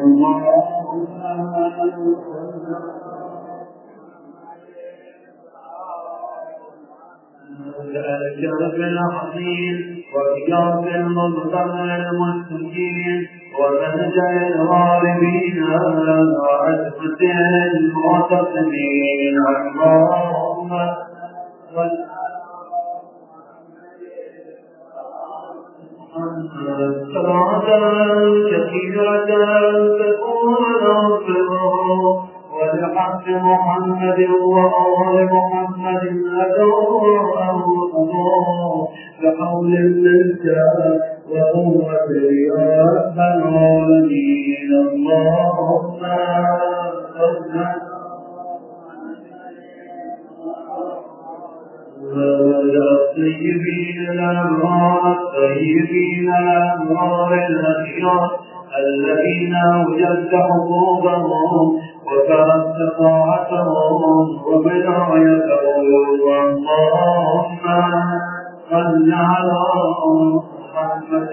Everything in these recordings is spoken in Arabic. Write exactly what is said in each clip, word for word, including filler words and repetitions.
اللهم الشرف العظيم وإياك المضطر المستكين ومنجع الغالبين وعزمة المعتصمين اللهم صلاة كثيرة تكون نصره ولحق محمد وآل محمد أدعوه بحول منك وقوة يا رب العالمين اللهم صل الطيبين الأبرار الطيبين الأبرار الأخيار الذين وجدت حقوقهم وكرمت طاعتهم وبدايتهم اللهم صل على محمد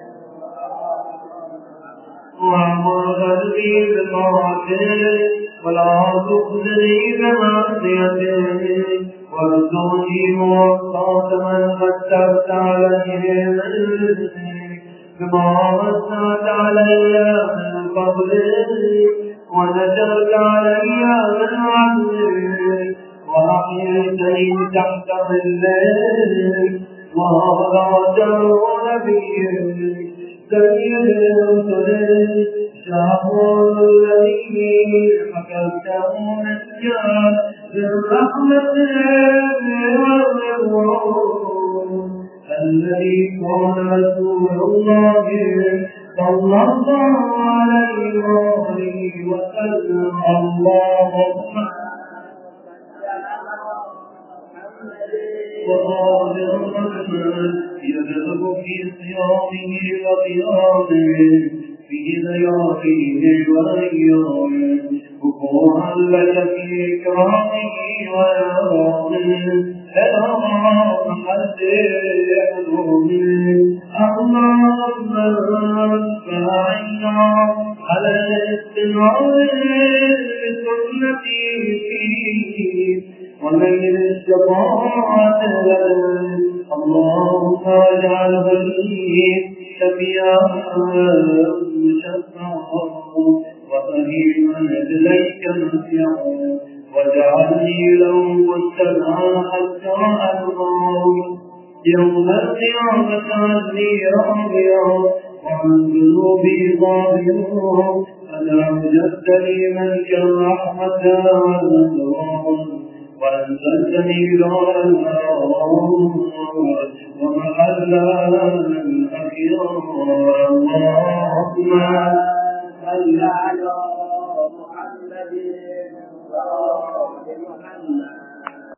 وعمر قلبي بطاعته ولا تخزني بمعصيته وارزقني موقات من قدرت عليه بما وسعت علي من فضلك ونزلت علي من عدلك وأحييتني تحت ظلك وهذا جر نبيك سيد الرسل شهر الذي حكمته نجاة بالرحمة والرضوان الذي كان رسول الله صلى الله عليه وآله وسلم اللهم وآل محمد يذهب في صيامه وقيامه في لياليه وأيامه وقوعا لك في إكرامه ويرامه إلى محمد يحلوه اللهم فأعنا على الاستماع لسنته فيه ومن الشفاعة له اللهم اجعله لي شفيعا مشفعا وقريبا إليك مسيعا واجعلني له مستمعا حتى ألقاك يوم القيامة عني راضيا وعن ذنوبي ضابرا أنا وجدت لي منك الرحمة والنور وأنزلتني دار الهوى ومحل الأخيار اللهم صل على محمد وآل محمد